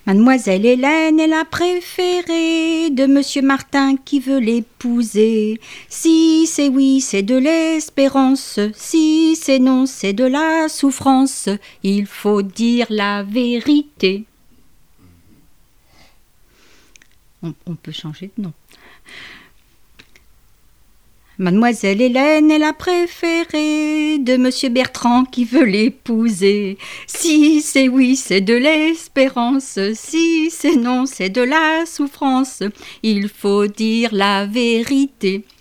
Mademoiselle Hélène est la préférée de Monsieur Martin qui veut l'épouser. Si c'est oui, c'est de l'espérance. Si c'est non, c'est de la souffrance. Il faut dire la vérité. On peut changer de nom. Mademoiselle Hélène est la préférée de Monsieur Bertrand qui veut l'épouser. Si c'est oui, c'est de l'espérance. Si c'est non, c'est de la souffrance. Il faut dire la vérité.